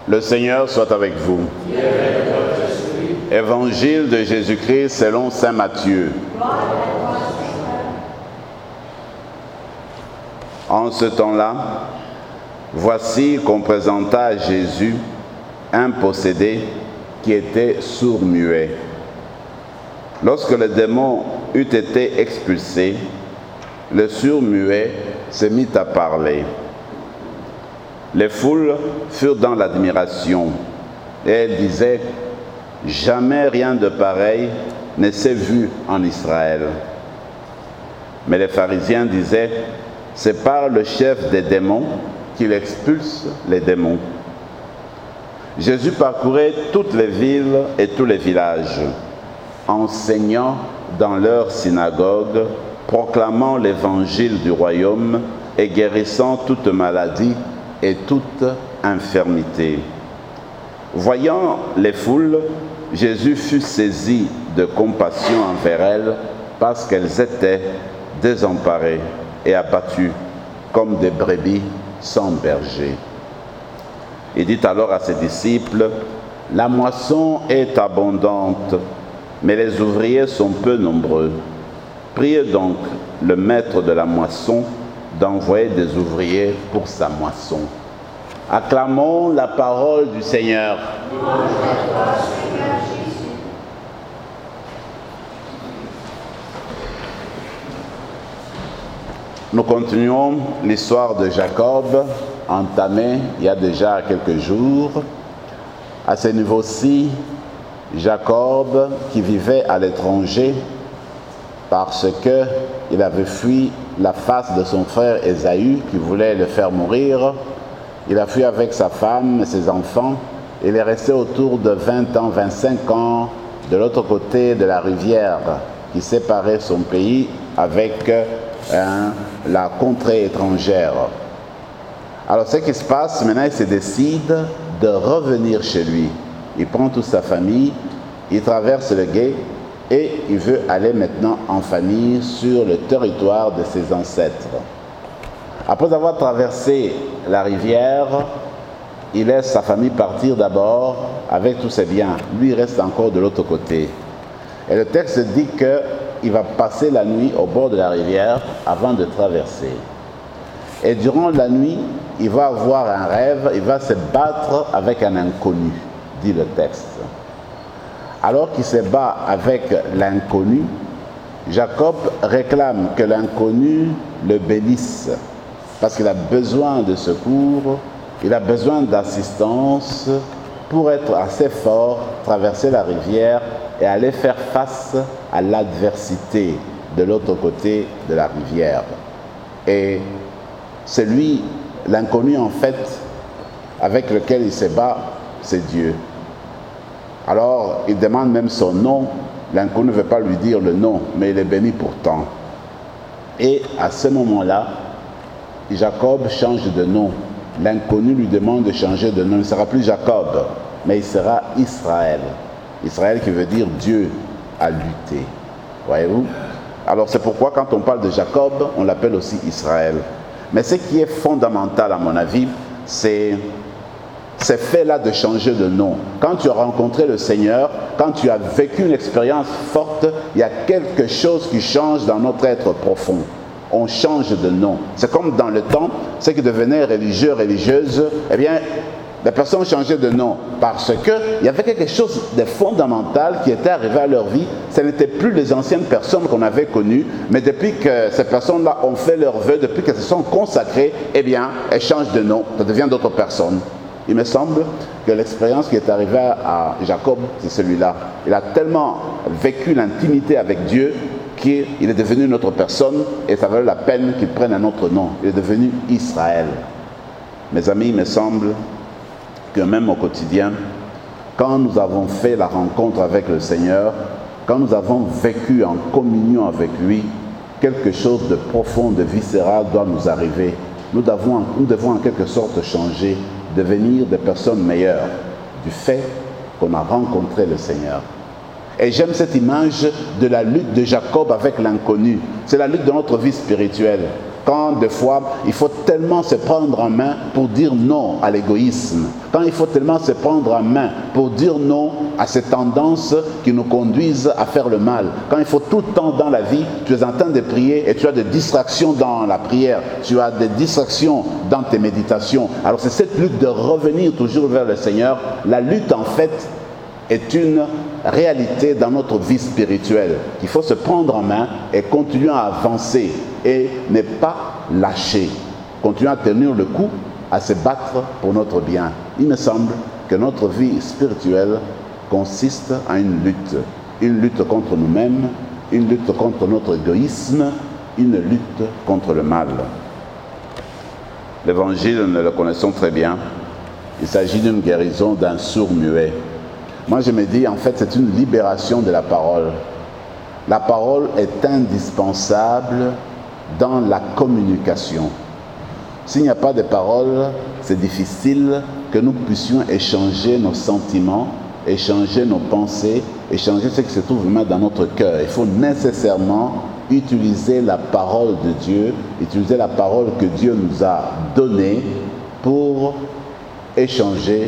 Le Seigneur soit avec vous. Évangile de Jésus-Christ selon saint Matthieu. En ce temps-là, voici qu'on présenta à Jésus un possédé qui était sourd-muet. Lorsque le démon eut été expulsé, le sourd-muet se mit à parler. Les foules furent dans l'admiration et elles disaient « Jamais rien de pareil ne s'est vu en Israël. » Mais les pharisiens disaient « C'est par le chef des démons qu'il expulse les démons. » Jésus parcourait toutes les villes et tous les villages, enseignant dans leurs synagogues, proclamant l'évangile du royaume et guérissant toute maladie et toute infirmité. Voyant les foules, Jésus fut saisi de compassion envers elles parce qu'elles étaient désemparées et abattues comme des brebis sans berger. Il dit alors à ses disciples, « La moisson est abondante, mais les ouvriers sont peu nombreux. Priez donc le maître de la moisson d'envoyer des ouvriers pour sa moisson. » Acclamons la parole du Seigneur. Nous continuons l'histoire de Jacob, entamée il y a déjà quelques jours. À ce niveau-ci, Jacob, qui vivait à l'étranger parce qu'il avait fui la face de son frère Ésaü qui voulait le faire mourir, il a fui avec sa femme et ses enfants. Il est resté autour de 20 ans, 25 ans de l'autre côté de la rivière qui séparait son pays avec la contrée étrangère. Alors ce qui se passe, maintenant il se décide de revenir chez lui. Il prend toute sa famille, il traverse le gué et il veut aller maintenant en famille sur le territoire de ses ancêtres. Après avoir traversé la rivière, il laisse sa famille partir d'abord avec tous ses biens. Lui, il reste encore de l'autre côté. Et le texte dit qu'il va passer la nuit au bord de la rivière avant de traverser. Et durant la nuit, il va avoir un rêve, il va se battre avec un inconnu, dit le texte. Alors qu'il se bat avec l'inconnu, Jacob réclame que l'inconnu le bénisse parce qu'il a besoin de secours, il a besoin d'assistance pour être assez fort, traverser la rivière et aller faire face à l'adversité de l'autre côté de la rivière. Et c'est lui, l'inconnu en fait, avec lequel il se bat, c'est Dieu. Alors, il demande même son nom. L'inconnu ne veut pas lui dire le nom, mais il est béni pourtant. Et à ce moment-là, Jacob change de nom. L'inconnu lui demande de changer de nom. Il ne sera plus Jacob, mais il sera Israël. Israël qui veut dire Dieu a lutté. Voyez-vous? Alors c'est pourquoi quand on parle de Jacob, on l'appelle aussi Israël. Mais ce qui est fondamental à mon avis, c'est ce fait-là de changer de nom. Quand tu as rencontré le Seigneur, quand tu as vécu une expérience forte, il y a quelque chose qui change dans notre être profond. On change de nom. C'est comme dans le temps, ceux qui devenaient religieux, religieuses, eh bien, les personnes changeaient de nom parce qu'il y avait quelque chose de fondamental qui était arrivé à leur vie. Ce n'étaient plus les anciennes personnes qu'on avait connues, mais depuis que ces personnes-là ont fait leur vœu, depuis qu'elles se sont consacrées, eh bien, elles changent de nom, ça devient d'autres personnes. Il me semble que l'expérience qui est arrivée à Jacob, c'est celui-là. Il a tellement vécu l'intimité avec Dieu qu'il est devenu une autre personne et ça valait la peine qu'il prenne un autre nom. Il est devenu Israël. Mes amis, il me semble que même au quotidien, quand nous avons fait la rencontre avec le Seigneur, quand nous avons vécu en communion avec lui, quelque chose de profond, de viscéral doit nous arriver. Nous devons en quelque sorte changer, devenir des personnes meilleures du fait qu'on a rencontré le Seigneur. Et j'aime cette image de la lutte de Jacob avec l'inconnu. C'est la lutte de notre vie spirituelle. Quand des fois, il faut tellement se prendre en main pour dire non à l'égoïsme. Quand il faut tellement se prendre en main pour dire non à ces tendances qui nous conduisent à faire le mal. Quand il faut tout le temps dans la vie, tu es en train de prier et tu as des distractions dans la prière. Tu as des distractions dans tes méditations. Alors c'est cette lutte de revenir toujours vers le Seigneur. La lutte en fait est une réalité dans notre vie spirituelle qu'il faut se prendre en main et continuer à avancer et ne pas lâcher. Continuer à tenir le coup, à se battre pour notre bien. Il me semble que notre vie spirituelle consiste en une lutte contre nous-mêmes, une lutte contre notre égoïsme, une lutte contre le mal. L'évangile, nous le connaissons très bien. Il s'agit d'une guérison d'un sourd-muet. Moi, je me dis, en fait, c'est une libération de la parole. La parole est indispensable dans la communication. S'il n'y a pas de parole, c'est difficile que nous puissions échanger nos sentiments, échanger nos pensées, échanger ce qui se trouve vraiment dans notre cœur. Il faut nécessairement utiliser la parole de Dieu, utiliser la parole que Dieu nous a donnée pour échanger,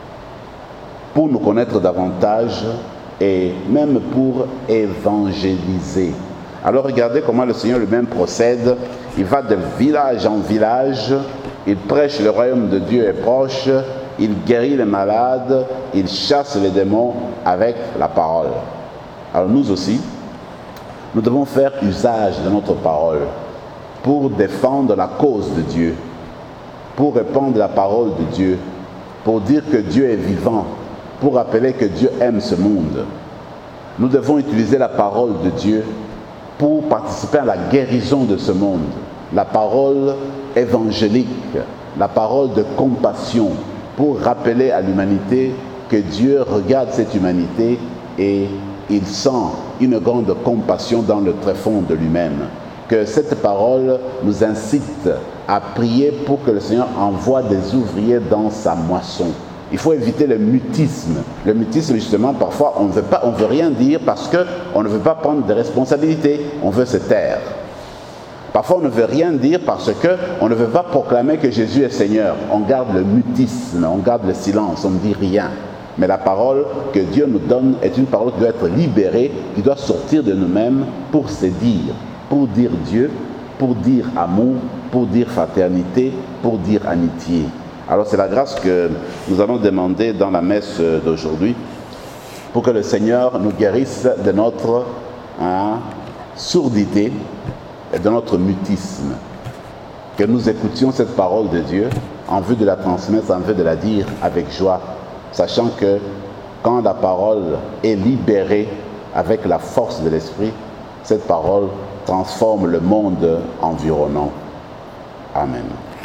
pour nous connaître davantage et même pour évangéliser. Alors regardez comment le Seigneur lui-même procède. Il va de village en village, il prêche le royaume de Dieu est proche, il guérit les malades, il chasse les démons avec la parole. Alors nous aussi, nous devons faire usage de notre parole pour défendre la cause de Dieu, pour répandre la parole de Dieu, pour dire que Dieu est vivant, pour rappeler que Dieu aime ce monde. Nous devons utiliser la parole de Dieu pour participer à la guérison de ce monde. La parole évangélique, la parole de compassion, pour rappeler à l'humanité que Dieu regarde cette humanité et il sent une grande compassion dans le tréfonds de lui-même. Que cette parole nous incite à prier pour que le Seigneur envoie des ouvriers dans sa moisson. Il faut éviter le mutisme. Le mutisme, justement, parfois, on ne veut rien dire parce qu'on ne veut pas prendre de responsabilités. On veut se taire. Parfois, on ne veut rien dire parce qu'on ne veut pas proclamer que Jésus est Seigneur. On garde le mutisme, on garde le silence, on ne dit rien. Mais la parole que Dieu nous donne est une parole qui doit être libérée, qui doit sortir de nous-mêmes pour se dire. Pour dire Dieu, pour dire amour, pour dire fraternité, pour dire amitié. Alors c'est la grâce que nous allons demander dans la messe d'aujourd'hui pour que le Seigneur nous guérisse de notre sourdité et de notre mutisme. Que nous écoutions cette parole de Dieu en vue de la transmettre, en vue de la dire avec joie, sachant que quand la parole est libérée avec la force de l'Esprit, cette parole transforme le monde environnant. Amen.